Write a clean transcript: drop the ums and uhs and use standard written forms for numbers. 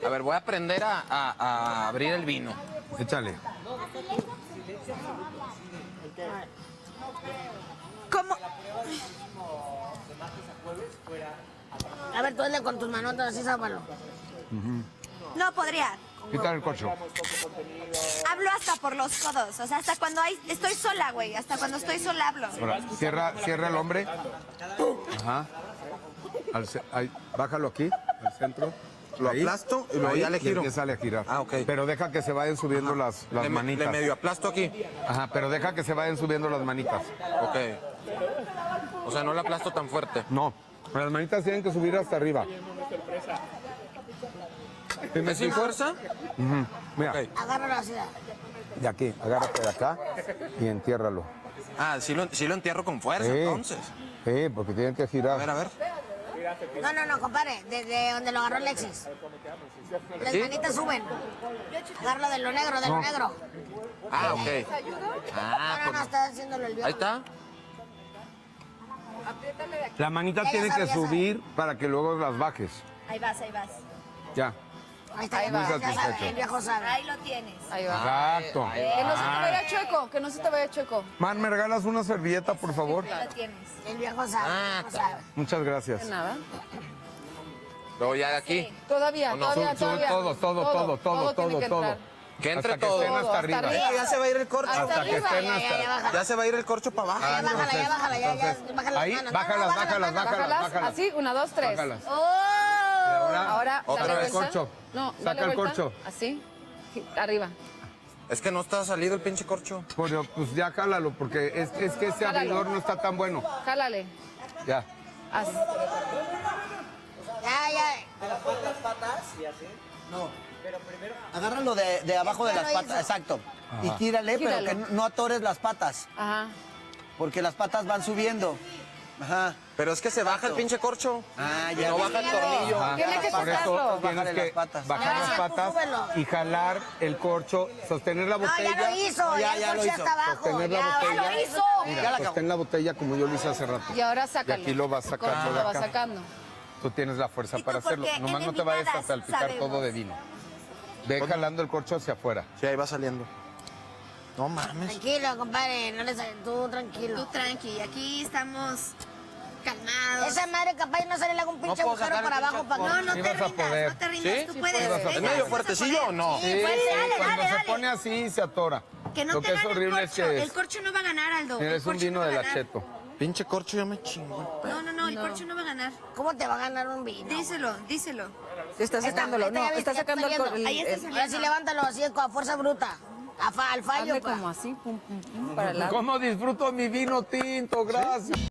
A ver, voy a aprender a abrir el vino. Échale. ¿Cómo? A ver, tú hazle con tus manotas así, sábalo. No podría. Quítale el corcho. Hablo hasta por los codos. O sea, hasta cuando estoy sola, güey. Hasta cuando estoy sola hablo. Ahora, cierra el hombre. Ajá. Ahí, bájalo aquí, al centro. Lo Ahí, aplasto y luego ya le y giro. empieza a girar. Ah, ok. Pero deja que se vayan subiendo las manitas. Le medio aplasto aquí. Ajá, pero deja que se vayan subiendo las manitas. Ok. O sea, no la aplasto tan fuerte. No, las manitas tienen que subir hasta arriba. ¿Es sin fuerza? Mira, Ok. Agárralo así. de aquí, agárrate de acá y entiérralo. Ah, sí lo entierro con fuerza, entonces. Sí, porque tienen que girar. A ver. No, compadre. Desde donde lo agarró Alexis. Las ¿Sí? manitas suben. Agárralo de lo negro, de lo negro. Ah, ok. Ah, No, está haciéndolo el viejo. ahí está. La manita Ya tiene sabe, que ya sabe. subir para que luego las bajes. Ahí vas, ahí vas. Ya. Ahí está, Ahí va. ya sabe, Satisfecho. el viejo sabe. Ahí lo tienes. Ahí va. Exacto. Que no se te vaya chueco, que no se te vaya chueco. Man, ¿me regalas una servilleta, por favor? Ahí lo tienes. El viejo sabe. Ah, el viejo sabe. Muchas gracias. De nada. Luego ya de aquí. Todavía, ¿O no? todavía, Sube todavía. todo. tiene que entrar. Que entre Hasta que todo. estén hasta arriba. Ya se va a ir el corcho. Hasta Hasta que arriba, estén Ya, hasta... bájala. Ya se va a ir el corcho para abajo. Ya, bájala, ya, bájala, ya, entonces, bájala las ahí, manos. bájalas, No, bájalas. Bájalas, así, 1, 2, 3. Bájalas. ¡Oh! Ahora, Otra dale vez. vuelta. Corcho. No, Saca dale el vuelta. corcho. Así, arriba. Es que no está salido el pinche corcho. Pero, pues ya jálalo, porque es que ese Jálalo. abridor no está tan bueno. Jálale. Ya. Haz. Ya. Las patas y así. No. Pero primero. Agárralo de abajo de Ya las lo patas, hizo. exacto. Y Ajá. tírale, pero Gíralo. que no atores las patas, Ajá. porque las patas van subiendo. Ajá. Pero es que se baja el pinche corcho. Ah, Y ya. no baja el tornillo. Ajá. Tiene que Por eso sacarlo. tienes Bájale que las patas. bajar Ya, las tú patas súbelo. y jalar el corcho, sostener la No, botella. ya lo hizo, No, ya ya el lo coche hizo. está abajo. Sostener la Ya botella. lo hizo. Mira, Ya la acabó. sostén la botella como yo lo hice hace rato. Y ahora sácalo. Y aquí lo vas sacando Corcho de lo vas acá. sacando. Tú tienes la fuerza ¿Y tú para por hacerlo. qué? Nomás En no te vayas a envidiadas salpicar sabemos. todo de vino. Ve jalando el corcho hacia afuera. Sí, ahí va saliendo. No mames. Tranquilo, compadre, no le tú tranquilo. Tú tranqui, aquí estamos calmados. Esa madre capaz no sale le haga un pinche puedo agujero sacar el para abajo pinche para No, no Sí te vas a rindas, poder. no te rindas, ¿Sí? tú Sí puedes. puedes hacer. ¿Es Venga, medio vas a fuertecillo poder. o no? Sí, fuerte, dale, cuando dale, se dale. pone así se atora. Que no Lo te que es gane el horrible corcho. es que El corcho no va a ganar, Aldo. El eres un corcho vino no de va a la ganar. Cheto. Pinche corcho ya me chingó. No, el corcho no va a ganar. ¿Cómo te va a ganar un vino? Díselo. Está sacándolo. Esta No, ya viste, está ya sacando está el... saliendo. Ahí está el- saliendo. Ahora sí levántalo así con fuerza bruta. Al fallo, Hazle pa. como así, pum, pum, pum, para el lado. ¿Cómo disfruto mi vino tinto? Gracias.